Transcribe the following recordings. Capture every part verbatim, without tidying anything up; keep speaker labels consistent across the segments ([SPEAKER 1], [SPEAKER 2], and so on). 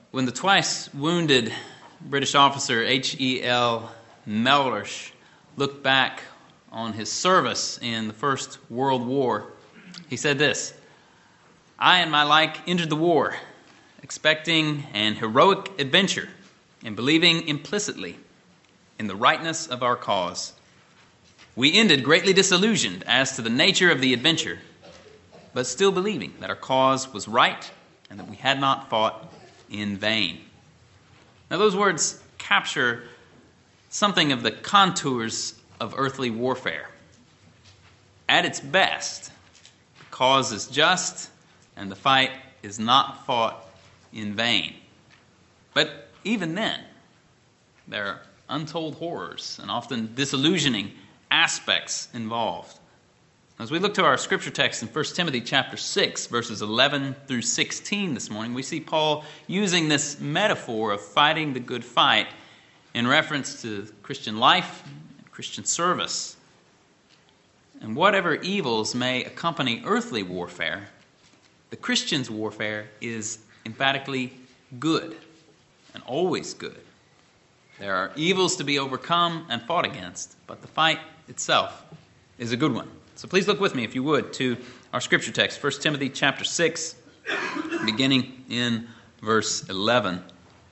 [SPEAKER 1] When the twice wounded British officer H E L Mellersh looked back on his service in the First World War, he said this: "I and my like entered the war, expecting an heroic adventure and believing implicitly in the rightness of our cause. We ended greatly disillusioned as to the nature of the adventure, but still believing that our cause was right and that we had not fought in vain." Now, those words capture something of the contours of earthly warfare. At its best, the cause is just and the fight is not fought in vain. But even then, there are untold horrors and often disillusioning aspects involved. As we look to our scripture text in First Timothy chapter six, verses eleven through sixteen this morning, we see Paul using this metaphor of fighting the good fight in reference to Christian life and Christian service. And whatever evils may accompany earthly warfare, the Christian's warfare is emphatically good and always good. There are evils to be overcome and fought against, but the fight itself is a good one. So please look with me, if you would, to our scripture text, First Timothy chapter six, beginning in verse eleven.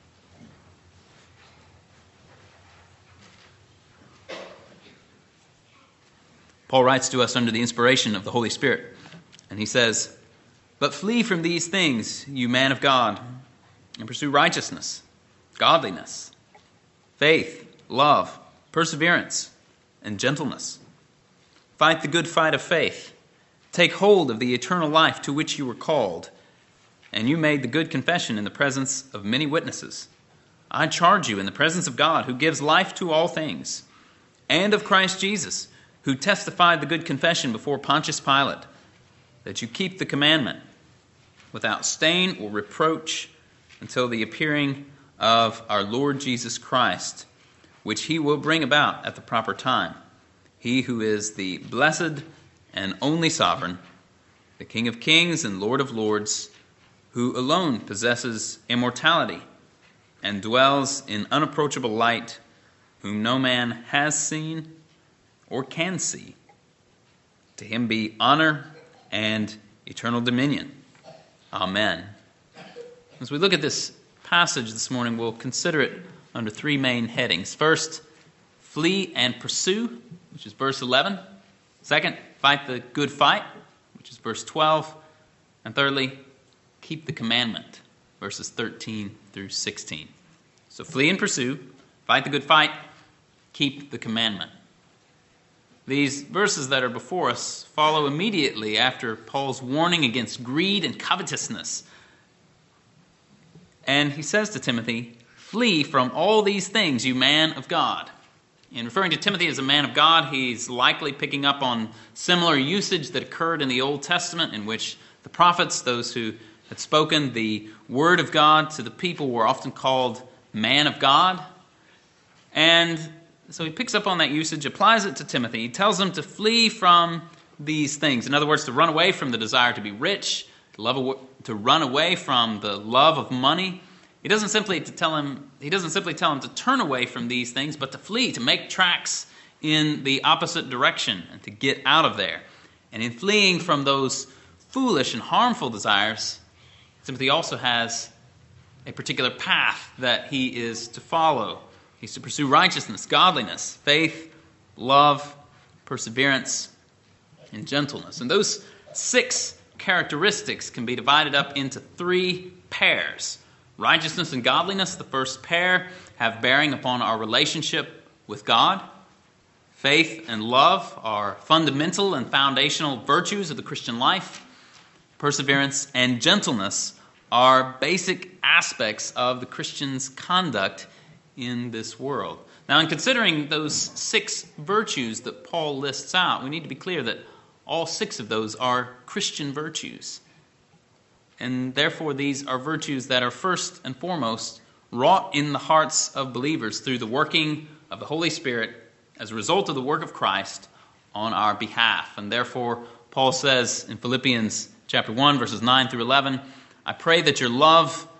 [SPEAKER 1] Paul writes to us under the inspiration of the Holy Spirit, and he says, "But flee from these things, you man of God, and pursue righteousness, godliness, faith, love, perseverance, and gentleness. Fight the good fight of faith. Take hold of the eternal life to which you were called, and you made the good confession in the presence of many witnesses. I charge you in the presence of God, who gives life to all things, and of Christ Jesus, who testified the good confession before Pontius Pilate, that you keep the commandment without stain or reproach until the appearing of our Lord Jesus Christ, which he will bring about at the proper time. He who is the blessed and only sovereign, the King of kings and Lord of lords, who alone possesses immortality and dwells in unapproachable light, whom no man has seen or can see. To him be honor and eternal dominion. Amen." As we look at this passage this morning, we'll consider it under three main headings. First, flee and pursue, which is verse eleven. Second, fight the good fight, which is verse twelve. And thirdly, keep the commandment, verses thirteen through sixteen. So flee and pursue, fight the good fight, keep the commandment. These verses that are before us follow immediately after Paul's warning against greed and covetousness. And he says to Timothy, "Flee from all these things, you man of God." In referring to Timothy as a man of God, he's likely picking up on similar usage that occurred in the Old Testament, in which the prophets, those who had spoken the word of God to the people, were often called man of God. And so he picks up on that usage, applies it to Timothy. He tells him to flee from these things. In other words, to run away from the desire to be rich, to, love, to run away from the love of money. He doesn't simply to tell him. He doesn't simply tell him to turn away from these things, but to flee, to make tracks in the opposite direction, and to get out of there. And in fleeing from those foolish and harmful desires, Timothy also has a particular path that he is to follow. He's to pursue righteousness, godliness, faith, love, perseverance, and gentleness. And those six characteristics can be divided up into three pairs. Righteousness and godliness, the first pair, have bearing upon our relationship with God. Faith and love are fundamental and foundational virtues of the Christian life. Perseverance and gentleness are basic aspects of the Christian's conduct in this world. Now, in considering those six virtues that Paul lists out, we need to be clear that all six of those are Christian virtues. And therefore, these are virtues that are first and foremost wrought in the hearts of believers through the working of the Holy Spirit as a result of the work of Christ on our behalf. And therefore, Paul says in Philippians chapter one, verses nine through eleven, "I pray that your love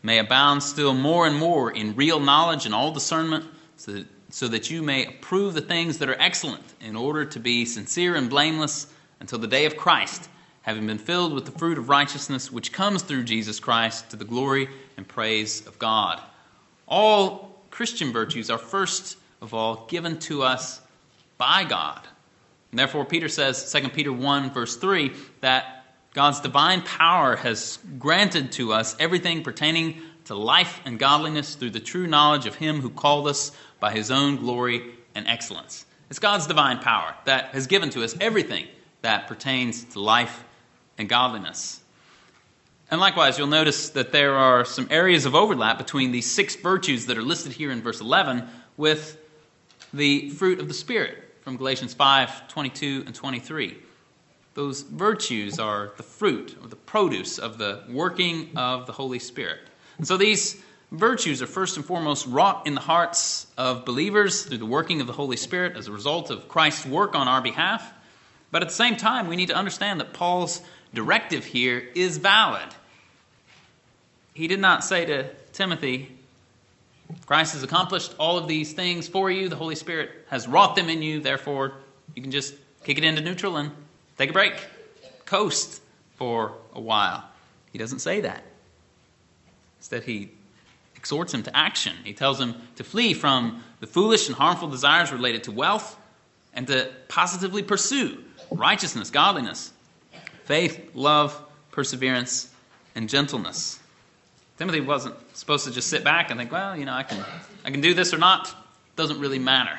[SPEAKER 1] may abound still more and more in real knowledge and all discernment, so that, so that you may approve the things that are excellent, in order to be sincere and blameless until the day of Christ, having been filled with the fruit of righteousness which comes through Jesus Christ, to the glory and praise of God. All Christian virtues are first of all given to us by God. And therefore, Peter says, Second Peter one, verse three, that God's divine power has granted to us everything pertaining to life and godliness through the true knowledge of Him who called us by His own glory and excellence. It's God's divine power that has given to us everything that pertains to life and godliness. And likewise, you'll notice that there are some areas of overlap between these six virtues that are listed here in verse eleven with the fruit of the Spirit from Galatians five, twenty-two and twenty-three. Those virtues are the fruit or the produce of the working of the Holy Spirit. And so these virtues are first and foremost wrought in the hearts of believers through the working of the Holy Spirit as a result of Christ's work on our behalf. But at the same time, we need to understand that Paul's directive here is valid. He did not say to Timothy, Christ has accomplished all of these things for you. The Holy Spirit has wrought them in you. Therefore, you can just kick it into neutral and take a break, coast for a while. He doesn't say that. Instead, he exhorts him to action. He tells him to flee from the foolish and harmful desires related to wealth and to positively pursue righteousness, godliness, faith, love, perseverance, and gentleness. Timothy wasn't supposed to just sit back and think, well, you know, I can I can do this or not. Doesn't really matter.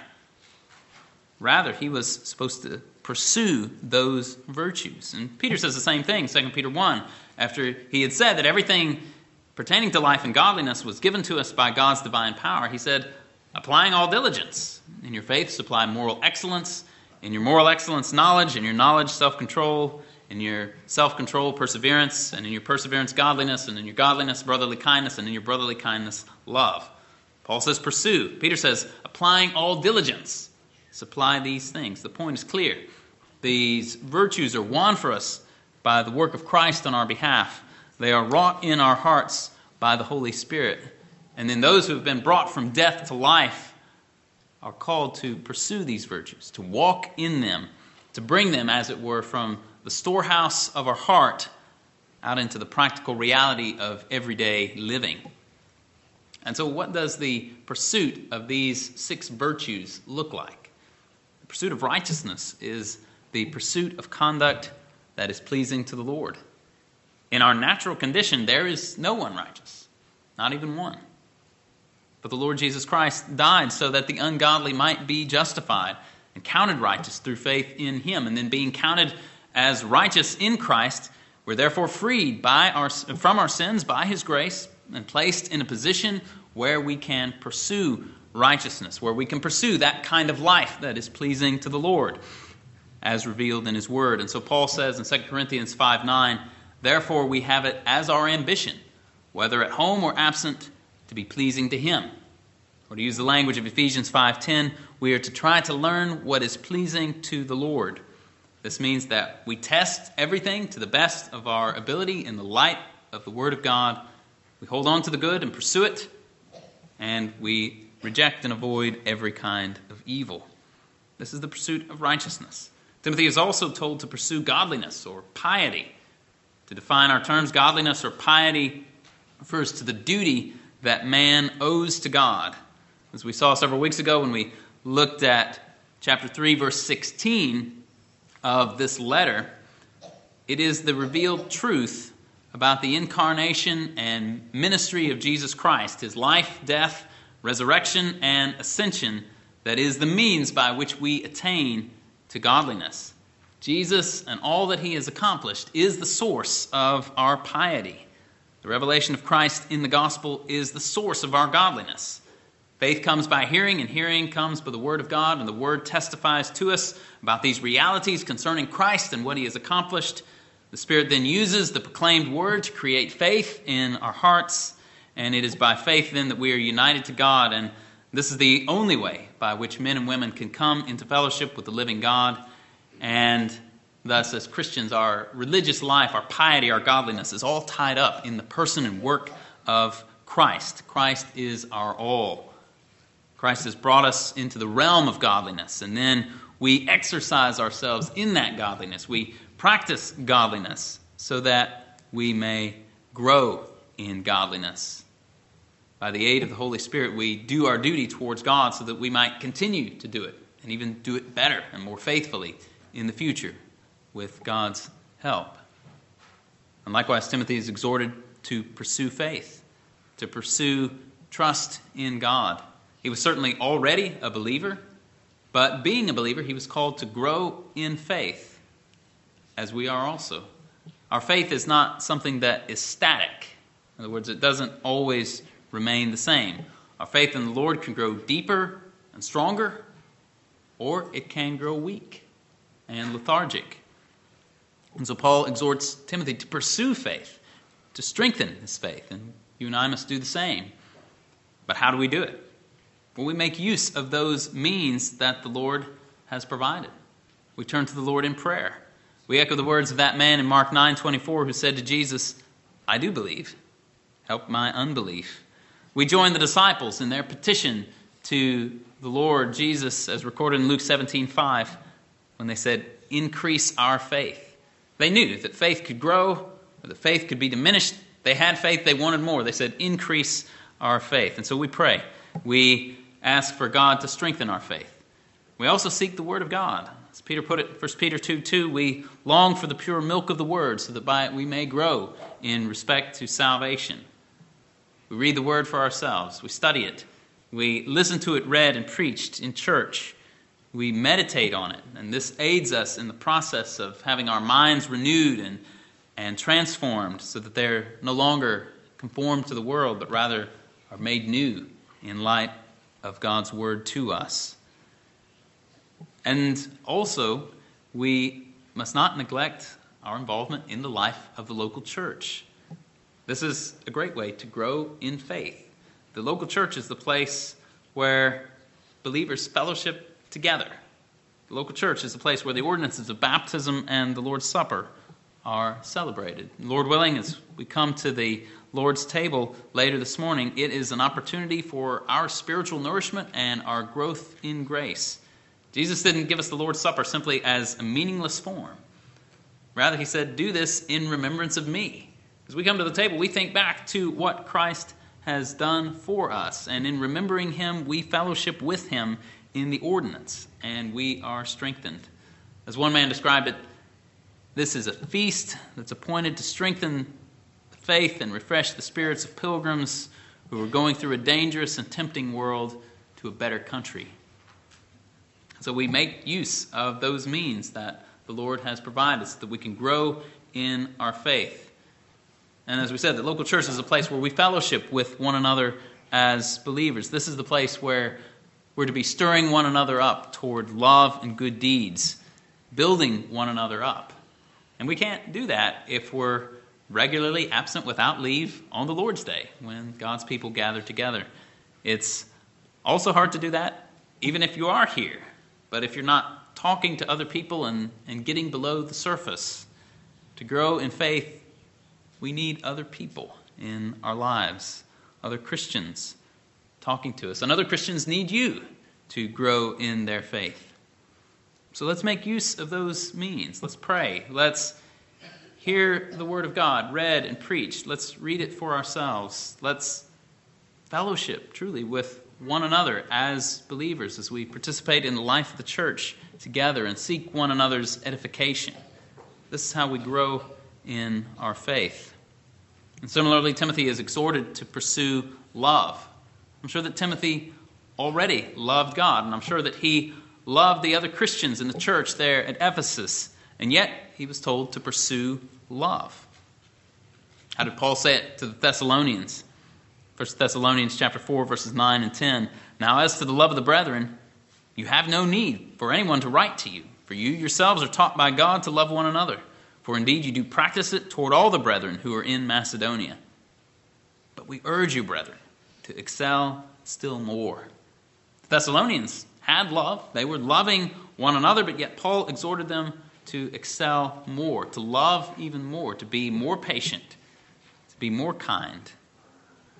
[SPEAKER 1] Rather, he was supposed to pursue those virtues. And Peter says the same thing, Second Peter one, after he had said that everything pertaining to life and godliness was given to us by God's divine power. He said, applying all diligence. In your faith, supply moral excellence. In your moral excellence, knowledge. In your knowledge, self-control. In your self-control, perseverance. And in your perseverance, godliness. And in your godliness, brotherly kindness. And in your brotherly kindness, love. Paul says, pursue. Peter says, applying all diligence. Supply these things. The point is clear. These virtues are won for us by the work of Christ on our behalf. They are wrought in our hearts by the Holy Spirit. And then those who have been brought from death to life are called to pursue these virtues, to walk in them, to bring them, as it were, from the storehouse of our heart out into the practical reality of everyday living. And so what does the pursuit of these six virtues look like? The pursuit of righteousness is the pursuit of conduct that is pleasing to the Lord. In our natural condition, there is no one righteous, not even one. But the Lord Jesus Christ died so that the ungodly might be justified and counted righteous through faith in Him. And then being counted as righteous in Christ, we're therefore freed by our, from our sins by His grace and placed in a position where we can pursue righteousness, where we can pursue that kind of life that is pleasing to the Lord, as revealed in His Word. And so Paul says in Second Corinthians five nine, therefore we have it as our ambition, whether at home or absent, to be pleasing to Him. Or to use the language of Ephesians five ten, we are to try to learn what is pleasing to the Lord. This means that we test everything to the best of our ability in the light of the Word of God. We hold on to the good and pursue it, and we reject and avoid every kind of evil. This is the pursuit of righteousness. Timothy is also told to pursue godliness or piety. To define our terms, godliness or piety refers to the duty that man owes to God. As we saw several weeks ago when we looked at chapter three, verse sixteen of this letter, it is the revealed truth about the incarnation and ministry of Jesus Christ, His life, death, resurrection, and ascension, that is the means by which we attain to godliness. Jesus and all that He has accomplished is the source of our piety. The revelation of Christ in the gospel is the source of our godliness. Faith comes by hearing, and hearing comes by the Word of God, and the Word testifies to us about these realities concerning Christ and what He has accomplished. The Spirit then uses the proclaimed Word to create faith in our hearts, and it is by faith then that we are united to God, and this is the only way by which men and women can come into fellowship with the living God. And thus, as Christians, our religious life, our piety, our godliness is all tied up in the person and work of Christ. Christ is our all. Christ has brought us into the realm of godliness, and then we exercise ourselves in that godliness. We practice godliness so that we may grow in godliness. By the aid of the Holy Spirit, we do our duty towards God so that we might continue to do it, and even do it better and more faithfully in the future with God's help. And likewise, Timothy is exhorted to pursue faith, to pursue trust in God. He was certainly already a believer, but being a believer, he was called to grow in faith, as we are also. Our faith is not something that is static. In other words, it doesn't always remain the same. Our faith in the Lord can grow deeper and stronger, or it can grow weak and lethargic. And so Paul exhorts Timothy to pursue faith, to strengthen his faith, and you and I must do the same. But how do we do it? Well, we make use of those means that the Lord has provided. We turn to the Lord in prayer. We echo the words of that man in Mark nine twenty-four who said to Jesus, "I do believe. Help my unbelief." We join the disciples in their petition to the Lord Jesus, as recorded in Luke seventeen five, when they said, "Increase our faith." They knew that faith could grow, or that faith could be diminished. They had faith, they wanted more. They said, "Increase our faith." And so we pray. We ask for God to strengthen our faith. We also seek the Word of God. As Peter put it, First Peter two two, we long for the pure milk of the Word, so that by it we may grow in respect to salvation. We read the Word for ourselves. We study it. We listen to it read and preached in church. We meditate on it. And this aids us in the process of having our minds renewed and, and transformed, so that they're no longer conformed to the world, but rather are made new in light of God's Word to us. And also, we must not neglect our involvement in the life of the local church. This is a great way to grow in faith. The local church is the place where believers fellowship together. The local church is the place where the ordinances of baptism and the Lord's Supper are celebrated. Lord willing, as we come to the Lord's table later this morning, it is an opportunity for our spiritual nourishment and our growth in grace. Jesus didn't give us the Lord's Supper simply as a meaningless form. Rather, he said, "Do this in remembrance of me." As we come to the table, we think back to what Christ has done for us. And in remembering him, we fellowship with him in the ordinance, and we are strengthened. As one man described it, this is a feast that's appointed to strengthen the faith and refresh the spirits of pilgrims who are going through a dangerous and tempting world to a better country. So we make use of those means that the Lord has provided so that we can grow in our faith. And as we said, the local church is a place where we fellowship with one another as believers. This is the place where we're to be stirring one another up toward love and good deeds, building one another up. And we can't do that if we're regularly absent without leave on the Lord's Day when God's people gather together. It's also hard to do that even if you are here. But if you're not talking to other people and, and getting below the surface, to grow in faith, we need other people in our lives, other Christians talking to us. And other Christians need you to grow in their faith. So let's make use of those means. Let's pray. Let's hear the Word of God read and preached. Let's read it for ourselves. Let's fellowship truly with one another as believers as we participate in the life of the church together and seek one another's edification. This is how we grow in our faith. And similarly, Timothy is exhorted to pursue love. I'm sure that Timothy already loved God, and I'm sure that he loved the other Christians in the church there at Ephesus, and yet he was told to pursue love. How did Paul say it to the Thessalonians? First Thessalonians chapter four, verses nine and ten. "Now as to the love of the brethren, you have no need for anyone to write to you, for you yourselves are taught by God to love one another. For indeed you do practice it toward all the brethren who are in Macedonia. But we urge you, brethren, to excel still more." The Thessalonians had love. They were loving one another, but yet Paul exhorted them to excel more, to love even more, to be more patient, to be more kind, to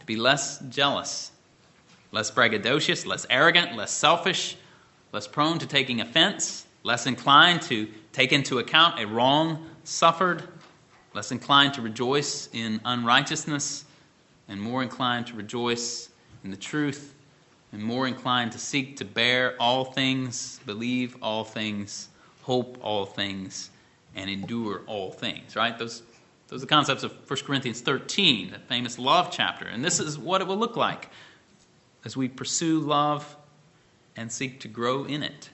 [SPEAKER 1] to be less jealous, less braggadocious, less arrogant, less selfish, less prone to taking offense, less inclined to take into account a wrong suffered, less inclined to rejoice in unrighteousness, and more inclined to rejoice in the truth, and more inclined to seek to bear all things, believe all things, hope all things, and endure all things, right? Those, those are the concepts of First Corinthians thirteen, that famous love chapter. And this is what it will look like as we pursue love and seek to grow in it.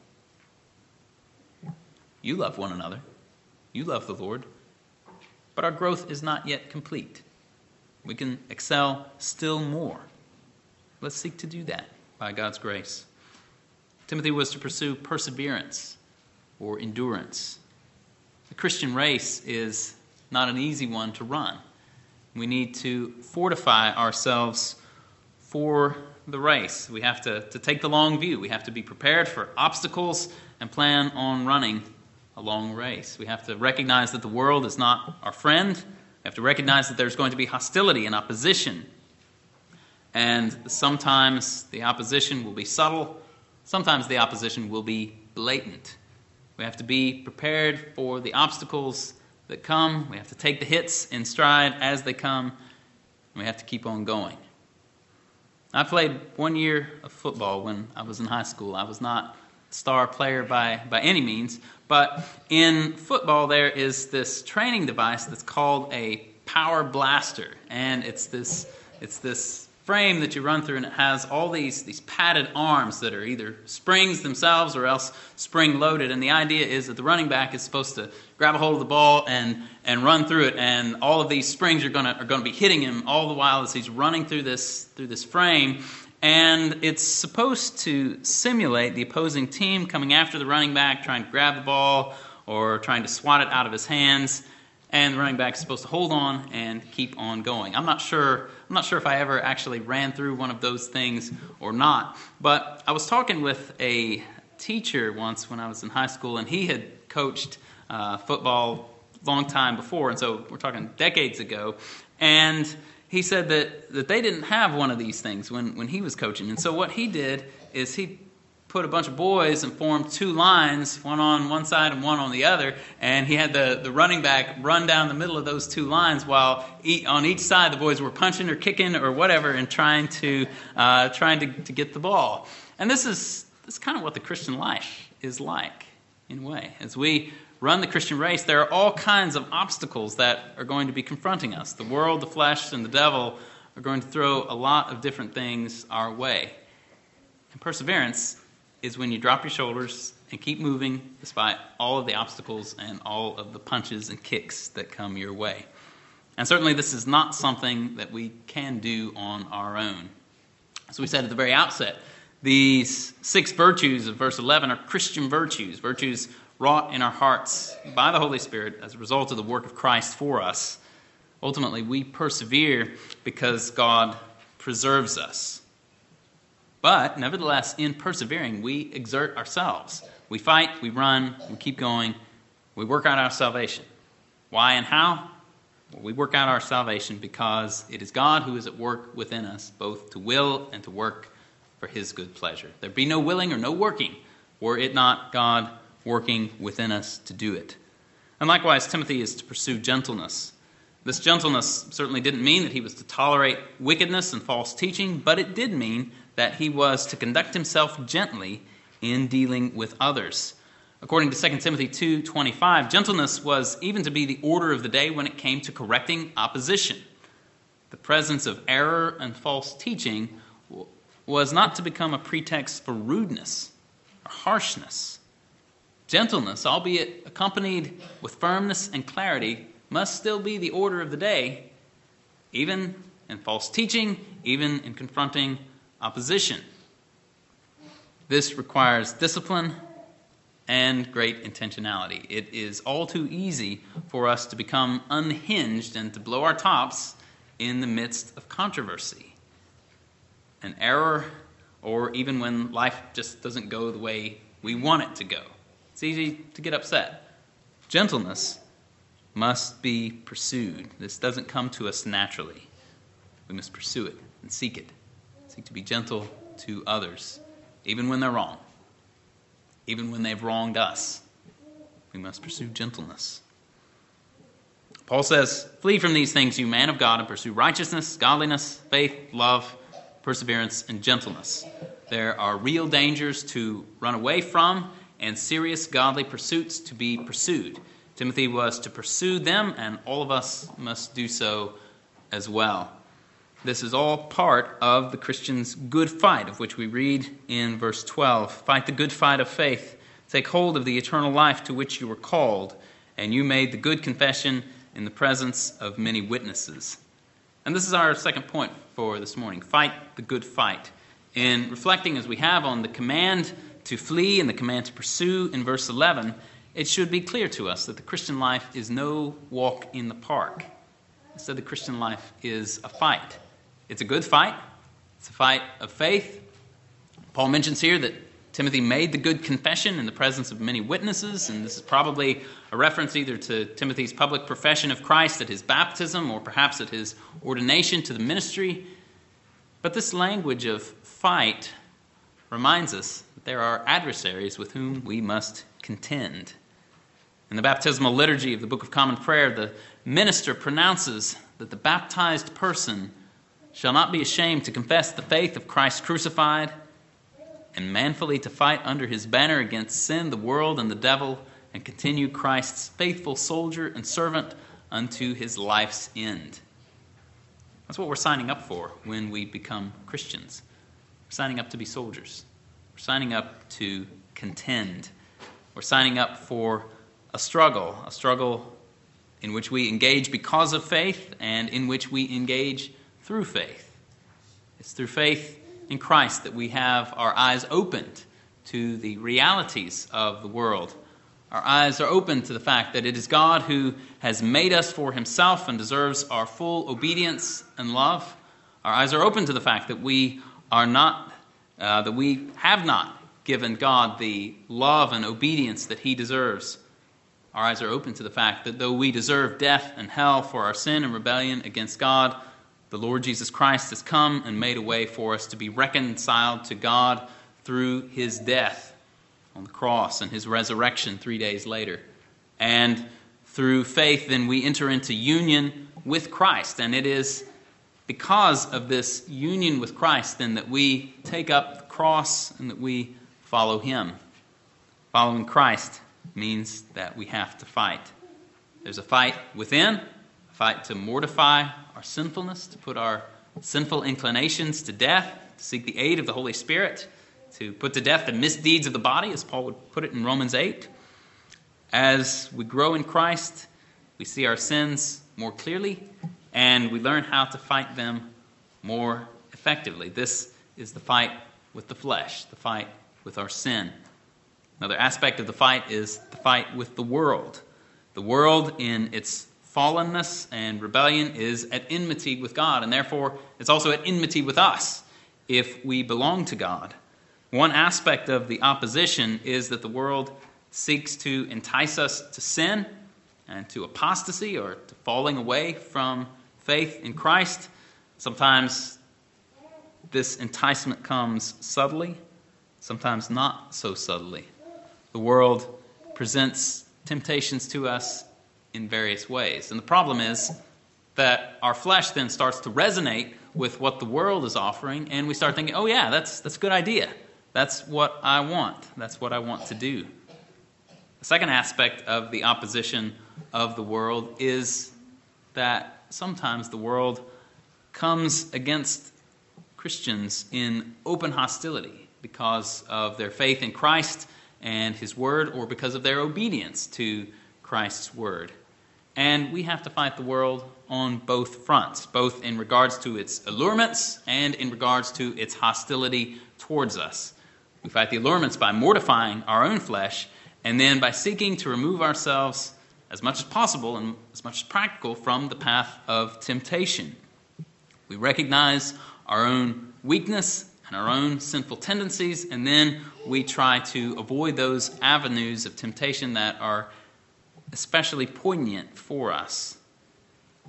[SPEAKER 1] You love one another. You love the Lord. But our growth is not yet complete. We can excel still more. Let's seek to do that by God's grace. Timothy was to pursue perseverance or endurance. The Christian race is not an easy one to run. We need to fortify ourselves for the race. We have to, to take the long view. We have to be prepared for obstacles and plan on running a long race. We have to recognize that the world is not our friend. We have to recognize that there's going to be hostility and opposition. And sometimes the opposition will be subtle. Sometimes the opposition will be blatant. We have to be prepared for the obstacles that come. We have to take the hits in stride as they come. And we have to keep on going. I played one year of football when I was in high school. I was not a star player by, by any means. But in football there is this training device that's called a power blaster. And it's this it's this frame that you run through, and it has all these, these padded arms that are either springs themselves or else spring-loaded. And the idea is that the running back is supposed to grab a hold of the ball and, and run through it, and all of these springs are going to are going to be hitting him all the while as he's running through this through this frame. And it's supposed to simulate the opposing team coming after the running back, trying to grab the ball or trying to swat it out of his hands. And the running back is supposed to hold on and keep on going. I'm not sure. I'm not sure if I ever actually ran through one of those things or not. But I was talking with a teacher once when I was in high school, and he had coached uh, football a long time before, and so we're talking decades ago. And he said that, that they didn't have one of these things when, when he was coaching. And so what he did is he put a bunch of boys and formed two lines, one on one side and one on the other, and he had the, the running back run down the middle of those two lines while e- on each side the boys were punching or kicking or whatever and trying to uh, trying to, to get the ball. And this is this is kind of what the Christian life is like in a way. As we run the Christian race, there are all kinds of obstacles that are going to be confronting us. The world, the flesh, and the devil are going to throw a lot of different things our way. And perseverance is when you drop your shoulders and keep moving despite all of the obstacles and all of the punches and kicks that come your way. And certainly this is not something that we can do on our own. As we said at the very outset, these six virtues of verse eleven are Christian virtues, virtues wrought in our hearts by the Holy Spirit as a result of the work of Christ for us. Ultimately, we persevere because God preserves us. But, nevertheless, in persevering, we exert ourselves. We fight, we run, we keep going, we work out our salvation. Why and how? Well, we work out our salvation because it is God who is at work within us, both to will and to work for his good pleasure. There'd be no willing or no working were it not God working within us to do it. And likewise, Timothy is to pursue gentleness. This gentleness certainly didn't mean that he was to tolerate wickedness and false teaching, but it did mean that he was to conduct himself gently in dealing with others. According to Second Timothy two twenty-five, gentleness was even to be the order of the day when it came to correcting opposition. The presence of error and false teaching was not to become a pretext for rudeness or harshness. Gentleness, albeit accompanied with firmness and clarity, must still be the order of the day, even in false teaching, even in confronting opposition. This requires discipline and great intentionality. It is all too easy for us to become unhinged and to blow our tops in the midst of controversy, an error, or even when life just doesn't go the way we want it to go. It's easy to get upset. Gentleness must be pursued. This doesn't come to us naturally. we must pursue it and seek it. Seek to be gentle to others, even when they're wrong. Even when they've wronged us, we must pursue gentleness. Paul says, flee from these things, you man of God, and pursue righteousness, godliness, faith, love, perseverance, and gentleness. There are real dangers to run away from and serious godly pursuits to be pursued. Timothy was to pursue them, and all of us must do so as well. This is all part of the Christian's good fight, of which we read in verse twelve. Fight the good fight of faith. Take hold of the eternal life to which you were called, and you made the good confession in the presence of many witnesses. And this is our second point for this morning. Fight the good fight. In reflecting as we have on the command to flee and the command to pursue in verse eleven, it should be clear to us that the Christian life is no walk in the park. Instead, the Christian life is a fight. It's a good fight. It's a fight of faith. Paul mentions here that Timothy made the good confession in the presence of many witnesses, and this is probably a reference either to Timothy's public profession of Christ at his baptism or perhaps at his ordination to the ministry. But this language of fight reminds us that there are adversaries with whom we must contend. In the baptismal liturgy of the Book of Common Prayer, the minister pronounces that the baptized person shall not be ashamed to confess the faith of Christ crucified, and manfully to fight under his banner against sin, the world, and the devil, and continue Christ's faithful soldier and servant unto his life's end. That's what we're signing up for when we become Christians. We're signing up to be soldiers. We're signing up to contend. We're signing up for a struggle, a struggle in which we engage because of faith and in which we engage through faith. It's through faith in Christ that we have our eyes opened to the realities of the world. Our eyes are open to the fact that it is God who has made us for himself and deserves our full obedience and love. Our eyes are open to the fact that we are not, uh, that we have not given God the love and obedience that he deserves. Our eyes are open to the fact that though we deserve death and hell for our sin and rebellion against God, the Lord Jesus Christ has come and made a way for us to be reconciled to God through his death on the cross and his resurrection three days later. And through faith, then we enter into union with Christ. And it is because of this union with Christ, then, that we take up the cross and that we follow him. Following Christ means that we have to fight. There's a fight within, a fight to mortify our sinfulness, to put our sinful inclinations to death, to seek the aid of the Holy Spirit, to put to death the misdeeds of the body, as Paul would put it in Romans eight. As we grow in Christ, we see our sins more clearly, and we learn how to fight them more effectively. This is the fight with the flesh, the fight with our sin. Another aspect of the fight is the fight with the world. The world, in its fallenness and rebellion, is at enmity with God, and therefore it's also at enmity with us if we belong to God. One aspect of the opposition is that the world seeks to entice us to sin and to apostasy or to falling away from faith in Christ. Sometimes this enticement comes subtly, sometimes not so subtly. The world presents temptations to us in various ways. And the problem is that our flesh then starts to resonate with what the world is offering, and we start thinking, oh yeah, that's that's a good idea. That's what I want. That's what I want to do. The second aspect of the opposition of the world is that sometimes the world comes against Christians in open hostility because of their faith in Christ and his word, or because of their obedience to Christ's word. And we have to fight the world on both fronts, both in regards to its allurements and in regards to its hostility towards us. We fight the allurements by mortifying our own flesh, and then by seeking to remove ourselves as much as possible and as much as practical from the path of temptation. We recognize our own weakness and our own sinful tendencies, and then we try to avoid those avenues of temptation that are especially poignant for us.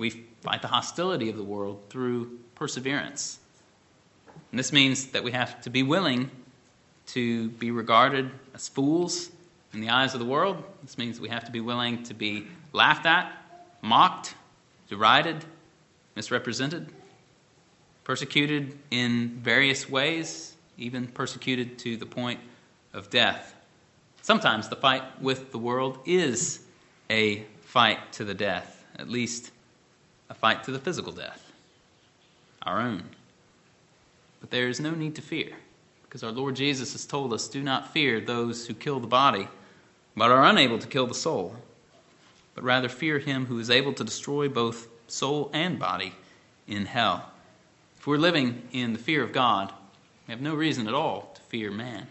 [SPEAKER 1] We fight the hostility of the world through perseverance. And this means that we have to be willing to be regarded as fools in the eyes of the world. This means we have to be willing to be laughed at, mocked, derided, misrepresented, persecuted in various ways, even persecuted to the point of death. Sometimes the fight with the world is a fight to the death, at least a fight to the physical death, our own. But there is no need to fear, because our Lord Jesus has told us, do not fear those who kill the body, but are unable to kill the soul, but rather fear him who is able to destroy both soul and body in hell. If we're living in the fear of God, we have no reason at all to fear man.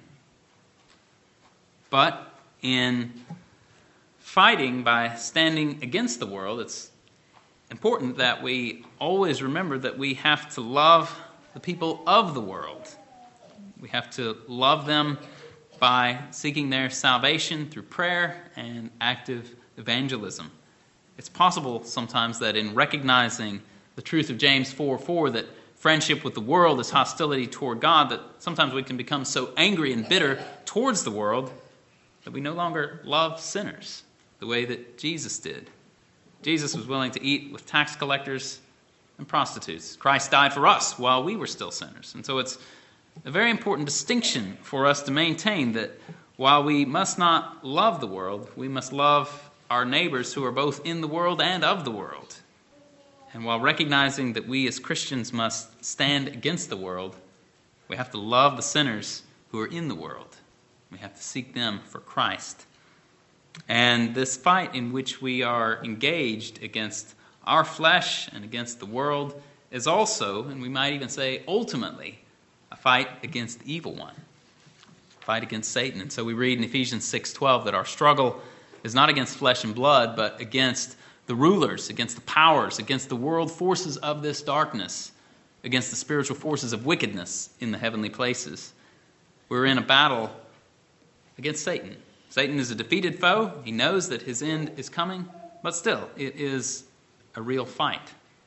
[SPEAKER 1] But in fighting by standing against the world, it's important that we always remember that we have to love the people of the world. We have to love them by seeking their salvation through prayer and active evangelism. It's possible sometimes that in recognizing the truth of James four four, that friendship with the world is hostility toward God, that sometimes we can become so angry and bitter towards the world that we no longer love sinners the way that Jesus did. Jesus was willing to eat with tax collectors and prostitutes. Christ died for us while we were still sinners. And so it's a very important distinction for us to maintain, that while we must not love the world, we must love our neighbors who are both in the world and of the world. And while recognizing that we as Christians must stand against the world, we have to love the sinners who are in the world. We have to seek them for Christ. And this fight in which we are engaged against our flesh and against the world is also, and we might even say ultimately, a fight against the evil one, a fight against Satan. And so we read in Ephesians six twelve that our struggle is not against flesh and blood, but against the rulers, against the powers, against the world forces of this darkness, against the spiritual forces of wickedness in the heavenly places. We're in a battle against Satan. Satan is a defeated foe. He knows that his end is coming, but still, it is a real fight.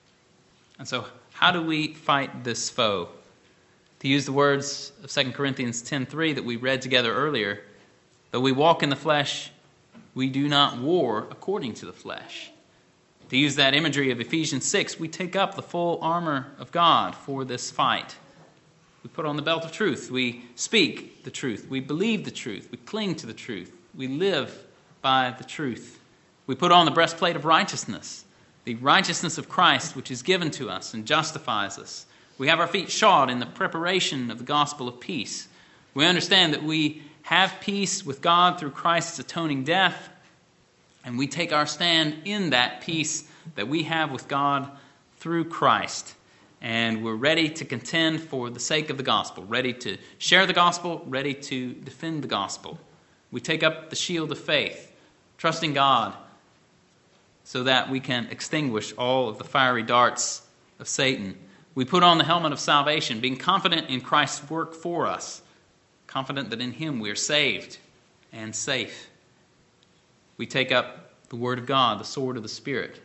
[SPEAKER 1] And so, how do we fight this foe? To use the words of Second Corinthians ten three that we read together earlier, though we walk in the flesh, we do not war according to the flesh. To use that imagery of Ephesians six, we take up the full armor of God for this fight. We put on the belt of truth. We speak the truth. We believe the truth. We cling to the truth. We live by the truth. We put on the breastplate of righteousness, the righteousness of Christ, which is given to us and justifies us. We have our feet shod in the preparation of the gospel of peace. We understand that we have peace with God through Christ's atoning death, and we take our stand in that peace that we have with God through Christ. And we're ready to contend for the sake of the gospel, ready to share the gospel, ready to defend the gospel. We take up the shield of faith, trusting God so that we can extinguish all of the fiery darts of Satan. We put on the helmet of salvation, being confident in Christ's work for us, confident that in him we are saved and safe. We take up the word of God, the sword of the Spirit.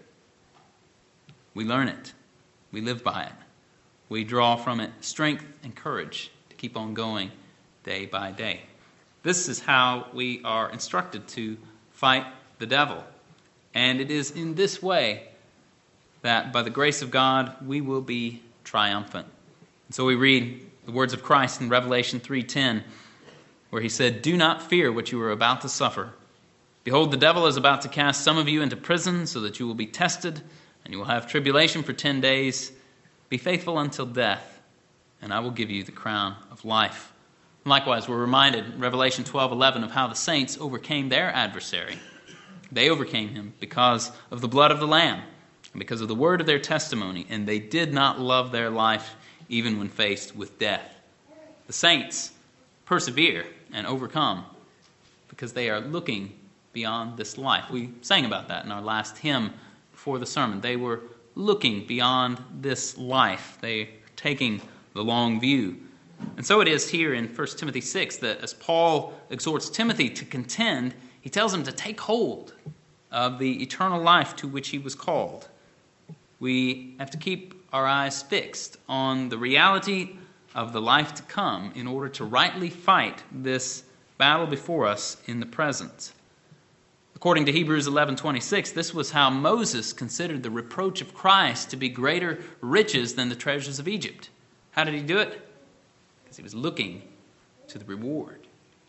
[SPEAKER 1] We learn it. We live by it. We draw from it strength and courage to keep on going day by day. This is how we are instructed to fight the devil. And it is in this way that by the grace of God we will be triumphant. And so we read the words of Christ in Revelation three ten, where he said, "Do not fear what you are about to suffer. Behold, the devil is about to cast some of you into prison so that you will be tested, and you will have tribulation for ten days. Be faithful until death, and I will give you the crown of life." Likewise, we're reminded in Revelation twelve eleven of how the saints overcame their adversary. They overcame him because of the blood of the Lamb and because of the word of their testimony, and they did not love their life even when faced with death. The saints persevere and overcome because they are looking beyond this life. We sang about that in our last hymn before the sermon. They were looking beyond this life. They are taking the long view. And so it is here in First Timothy six that as Paul exhorts Timothy to contend, he tells him to take hold of the eternal life to which he was called. we have to keep our eyes fixed on the reality of the life to come in order to rightly fight this battle before us in the present. According to Hebrews eleven twenty-six, this was how Moses considered the reproach of Christ to be greater riches than the treasures of Egypt. How did he do it? Because he was looking to the reward.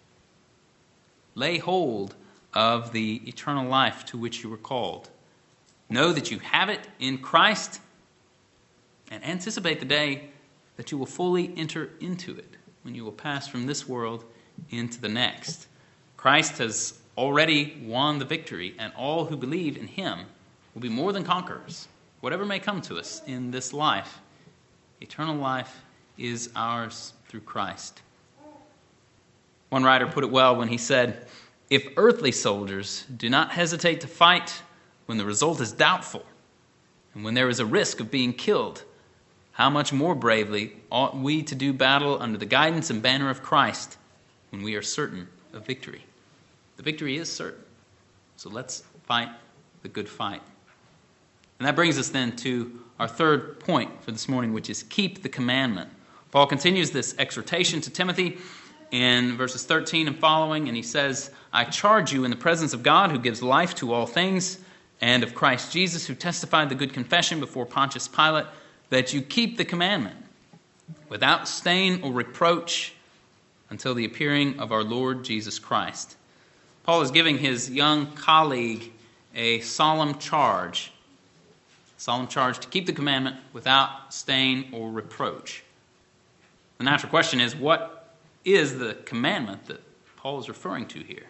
[SPEAKER 1] Lay hold of the eternal life to which you were called. Know that you have it in Christ, and anticipate the day that you will fully enter into it, when you will pass from this world into the next. Christ has already won the victory, and all who believe in him will be more than conquerors. Whatever may come to us in this life, eternal life is ours through Christ. One writer put it well when he said, "If earthly soldiers do not hesitate to fight when the result is doubtful, and when there is a risk of being killed, how much more bravely ought we to do battle under the guidance and banner of Christ when we are certain of victory?" The victory is certain. So let's fight the good fight. And that brings us then to our third point for this morning, which is keep the commandment. Paul continues this exhortation to Timothy in verses thirteen and following, and he says, "I charge you in the presence of God who gives life to all things, and of Christ Jesus who testified the good confession before Pontius Pilate, that you keep the commandment without stain or reproach until the appearing of our Lord Jesus Christ." Paul is giving his young colleague a solemn charge, solemn charge to keep the commandment without stain or reproach. The natural question is, what is the commandment that Paul is referring to here?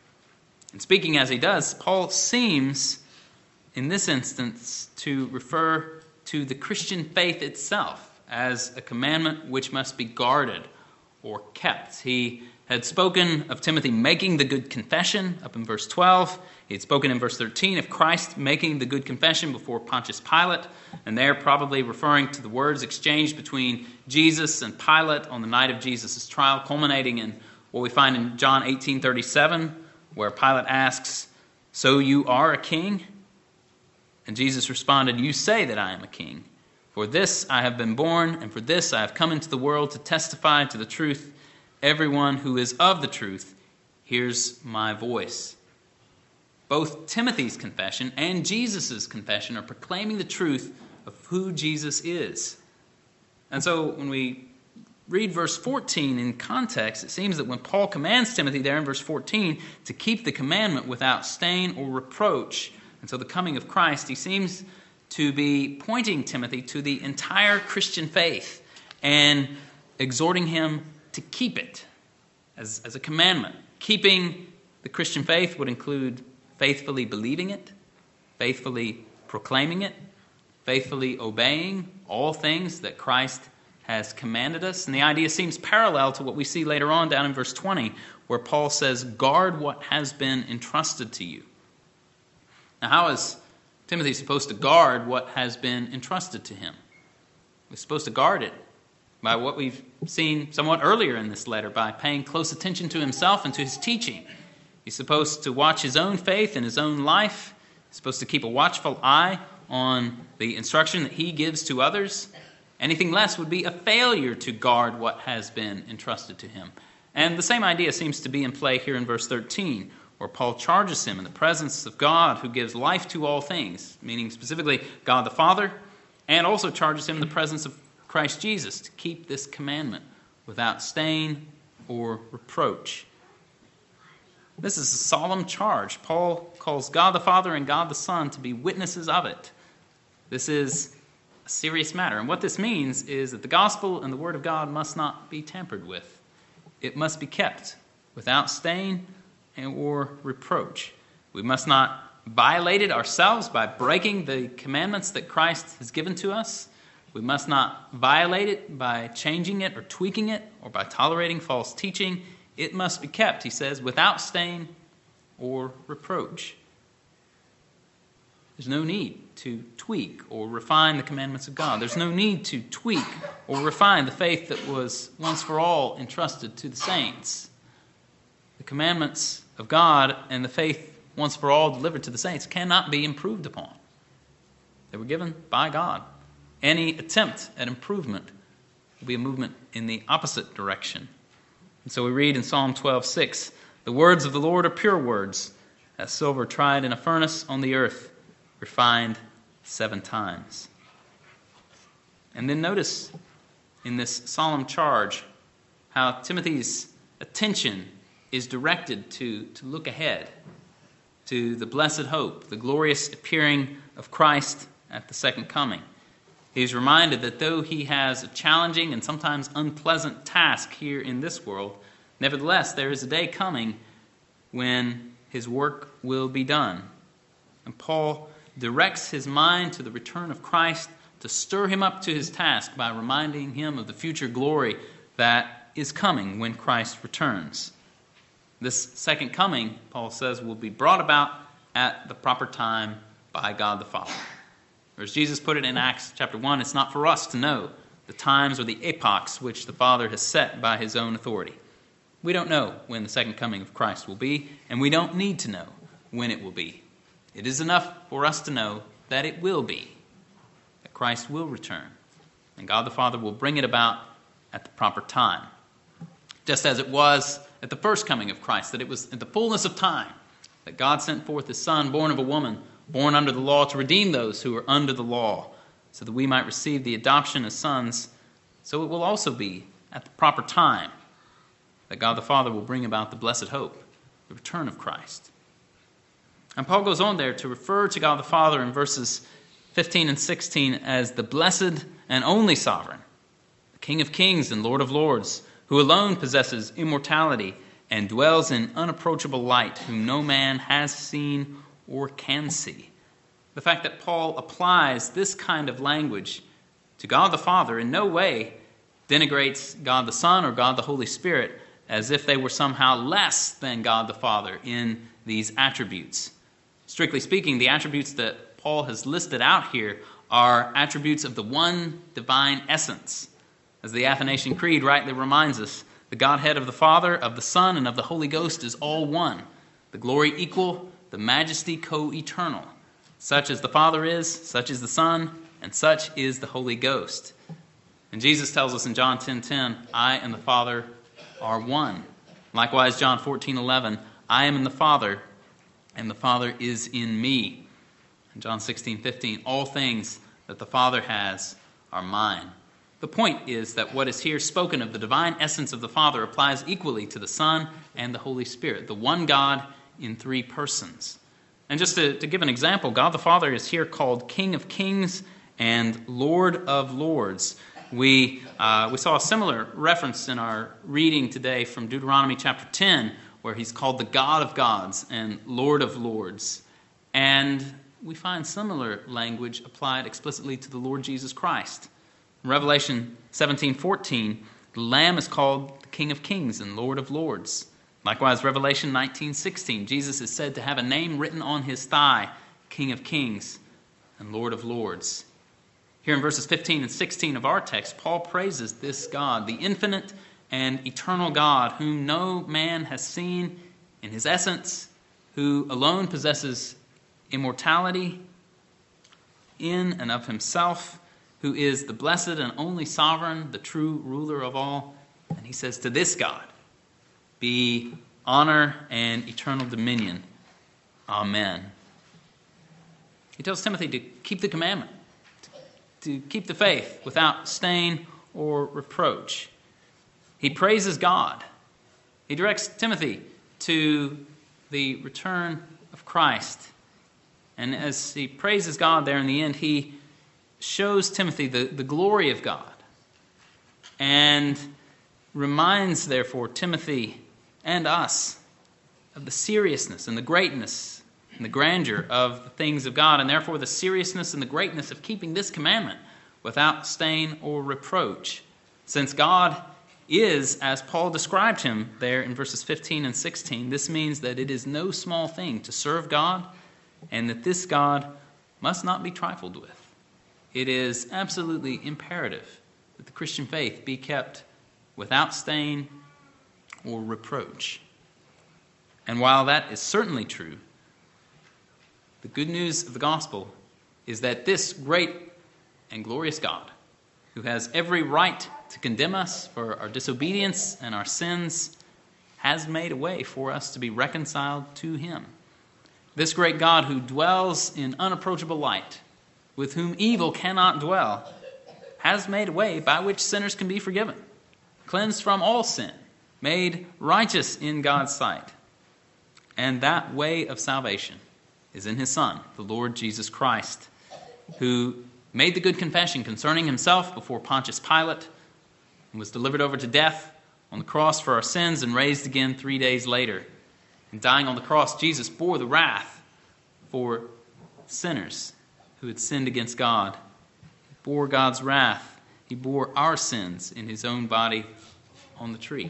[SPEAKER 1] And speaking as he does, Paul seems, in this instance, to refer to the Christian faith itself as a commandment which must be guarded or kept. He had spoken of Timothy making the good confession up in verse twelve. He had spoken in verse thirteen of Christ making the good confession before Pontius Pilate, and there probably referring to the words exchanged between Jesus and Pilate on the night of Jesus' trial, culminating in what we find in John eighteen thirty-seven, where Pilate asks, "So you are a king?" And Jesus responded, "You say that I am a king. For this I have been born, and for this I have come into the world to testify to the truth. Everyone who is of the truth hears my voice." Both Timothy's confession and Jesus' confession are proclaiming the truth of who Jesus is. And so when we read verse fourteen in context, it seems that when Paul commands Timothy there in verse fourteen to keep the commandment without stain or reproach until the coming of Christ, he seems to be pointing Timothy to the entire Christian faith and exhorting him to keep it as, as a commandment. Keeping the Christian faith would include faithfully believing it, faithfully proclaiming it, faithfully obeying all things that Christ has commanded us. And the idea seems parallel to what we see later on down in verse twenty, where Paul says, "Guard what has been entrusted to you." Now, how is Timothy supposed to guard what has been entrusted to him? He's supposed to guard it by what we've seen somewhat earlier in this letter, by paying close attention to himself and to his teaching. He's supposed to watch his own faith and his own life. He's supposed to keep a watchful eye on the instruction that he gives to others. Anything less would be a failure to guard what has been entrusted to him. And the same idea seems to be in play here in verse thirteen, where Paul charges him in the presence of God who gives life to all things, meaning specifically God the Father, and also charges him in the presence of Christ Jesus to keep this commandment without stain or reproach. This is a solemn charge. Paul calls God the Father and God the Son to be witnesses of it. This is a serious matter. And what this means is that the gospel and the word of God must not be tampered with. It must be kept without stain or reproach. We must not violate it ourselves by breaking the commandments that Christ has given to us. We must not violate it by changing it or tweaking it or by tolerating false teaching. It must be kept, he says, without stain or reproach. There's no need to tweak or refine the commandments of God. There's no need to tweak or refine the faith that was once for all entrusted to the saints. The commandments of God and the faith once for all delivered to the saints cannot be improved upon. They were given by God. Any attempt at improvement will be a movement in the opposite direction. And so we read in Psalm twelve six, "The words of the Lord are pure words, as silver tried in a furnace on the earth, refined seven times." And then notice in this solemn charge how Timothy's attention is directed to, to look ahead to the blessed hope, the glorious appearing of Christ at the second coming. He's reminded that though he has a challenging and sometimes unpleasant task here in this world, nevertheless there is a day coming when his work will be done. And Paul directs his mind to the return of Christ to stir him up to his task by reminding him of the future glory that is coming when Christ returns. This second coming, Paul says, will be brought about at the proper time by God the Father. Or as Jesus put it in Acts chapter one, it's not for us to know the times or the epochs which the Father has set by his own authority. We don't know when the second coming of Christ will be, and we don't need to know when it will be. It is enough for us to know that it will be, that Christ will return, and God the Father will bring it about at the proper time. Just as it was at the first coming of Christ, that it was at the fullness of time that God sent forth his Son, born of a woman, born under the law, to redeem those who are under the law, so that we might receive the adoption as sons. So it will also be at the proper time that God the Father will bring about the blessed hope, the return of Christ. And Paul goes on there to refer to God the Father in verses fifteen and sixteen as the blessed and only sovereign, the King of kings and Lord of lords, who alone possesses immortality and dwells in unapproachable light, whom no man has seen or can see. The fact that Paul applies this kind of language to God the Father in no way denigrates God the Son or God the Holy Spirit as if they were somehow less than God the Father in these attributes. Strictly speaking, the attributes that Paul has listed out here are attributes of the one divine essence. As the Athanasian Creed rightly reminds us, the Godhead of the Father, of the Son, and of the Holy Ghost is all one, the glory equal, the majesty co-eternal. Such as the Father is, such is the Son, and such is the Holy Ghost. And Jesus tells us in John ten ten, I and the Father are one. Likewise, John fourteen eleven, I am in the Father, and the Father is in me. And John sixteen fifteen, all things that the Father has are mine. The point is that what is here spoken of the divine essence of the Father applies equally to the Son and the Holy Spirit, the one God in three persons. And just to, to give an example, God the Father is here called King of kings and Lord of lords. We uh, we saw a similar reference in our reading today from Deuteronomy chapter ten, where he's called the God of gods and Lord of lords. And we find similar language applied explicitly to the Lord Jesus Christ. In Revelation seventeen fourteen, the Lamb is called the King of kings and Lord of lords. Likewise, Revelation nineteen sixteen, Jesus is said to have a name written on his thigh, King of kings and Lord of lords. Here in verses fifteen and sixteen of our text, Paul praises this God, the infinite and eternal God, whom no man has seen in his essence, who alone possesses immortality in and of himself, who is the blessed and only sovereign, the true ruler of all. And he says, to this God be honor and eternal dominion. Amen. He tells Timothy to keep the commandment, to keep the faith without stain or reproach. He praises God. He directs Timothy to the return of Christ. And as he praises God there in the end, he shows Timothy the, the glory of God and reminds, therefore, Timothy and us of the seriousness and the greatness and the grandeur of the things of God, and therefore the seriousness and the greatness of keeping this commandment without stain or reproach. Since God is, as Paul described him there in verses fifteen and sixteen, this means that it is no small thing to serve God, and that this God must not be trifled with. It is absolutely imperative that the Christian faith be kept without stain or reproach. And while that is certainly true, the good news of the gospel is that this great and glorious God, who has every right to condemn us for our disobedience and our sins, has made a way for us to be reconciled to him. This great God who dwells in unapproachable light, with whom evil cannot dwell, has made a way by which sinners can be forgiven, cleansed from all sin, made righteous in God's sight. And that way of salvation is in his Son, the Lord Jesus Christ, who made the good confession concerning himself before Pontius Pilate and was delivered over to death on the cross for our sins and raised again three days later. And dying on the cross, Jesus bore the wrath for sinners who had sinned against God. He bore God's wrath. He bore our sins in his own body on the tree.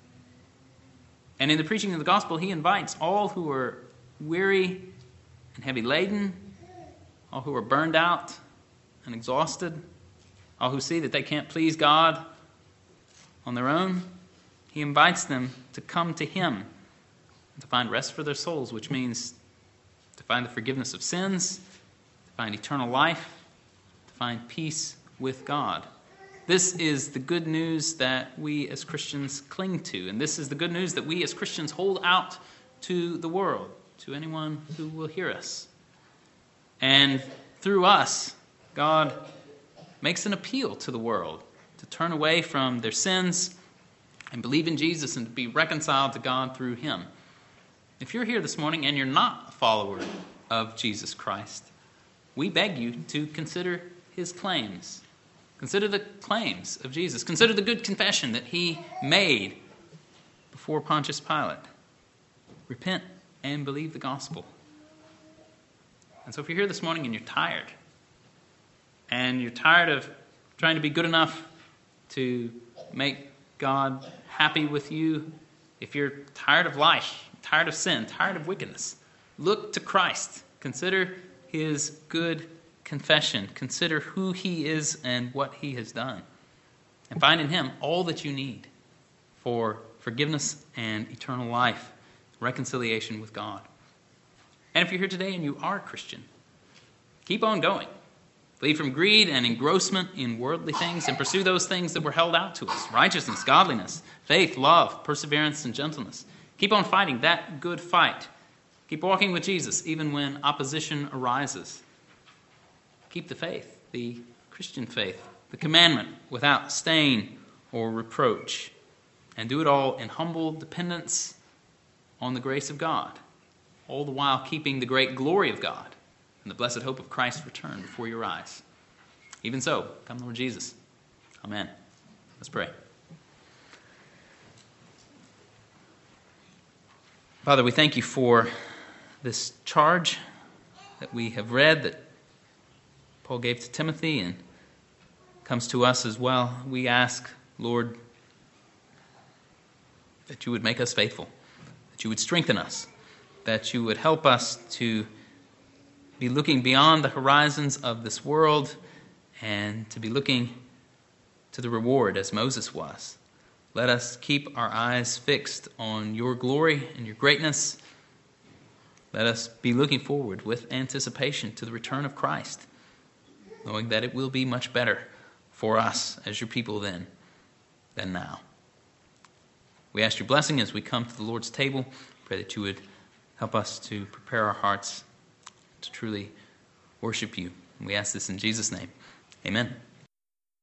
[SPEAKER 1] And in the preaching of the gospel, he invites all who are weary and heavy laden, all who are burned out and exhausted, all who see that they can't please God on their own. He invites them to come to him, to find rest for their souls, which means to find the forgiveness of sins, to find eternal life, to find peace with God. This is the good news that we as Christians cling to, and this is the good news that we as Christians hold out to the world, to anyone who will hear us. And through us, God makes an appeal to the world to turn away from their sins and believe in Jesus and to be reconciled to God through him. If you're here this morning and you're not a follower of Jesus Christ, we beg you to consider his claims. Consider the claims of Jesus. Consider the good confession that he made before Pontius Pilate. Repent and believe the gospel. And so if you're here this morning and you're tired, and you're tired of trying to be good enough to make God happy with you, if you're tired of life, tired of sin, tired of wickedness, look to Christ. Consider his good confession. Consider who he is and what he has done. And find in him all that you need for forgiveness and eternal life, reconciliation with God. And if you're here today and you are a Christian, keep on going. Flee from greed and engrossment in worldly things and pursue those things that were held out to us: righteousness, godliness, faith, love, perseverance, and gentleness. Keep on fighting that good fight. Keep walking with Jesus even when opposition arises. Keep the faith, the Christian faith, the commandment without stain or reproach. And do it all in humble dependence on the grace of God, all the while keeping the great glory of God and the blessed hope of Christ's return before your eyes. Even so, come Lord Jesus. Amen. Let's pray. Father, we thank you for this charge that we have read, that Paul gave to Timothy and comes to us as well. We ask, Lord, that you would make us faithful, that you would strengthen us, that you would help us to be looking beyond the horizons of this world and to be looking to the reward as Moses was. Let us keep our eyes fixed on your glory and your greatness. Let us be looking forward with anticipation to the return of Christ, knowing that it will be much better for us as your people then than now. We ask your blessing as we come to the Lord's table. Pray that you would help us to prepare our hearts to truly worship you. And we ask this in Jesus' name. Amen.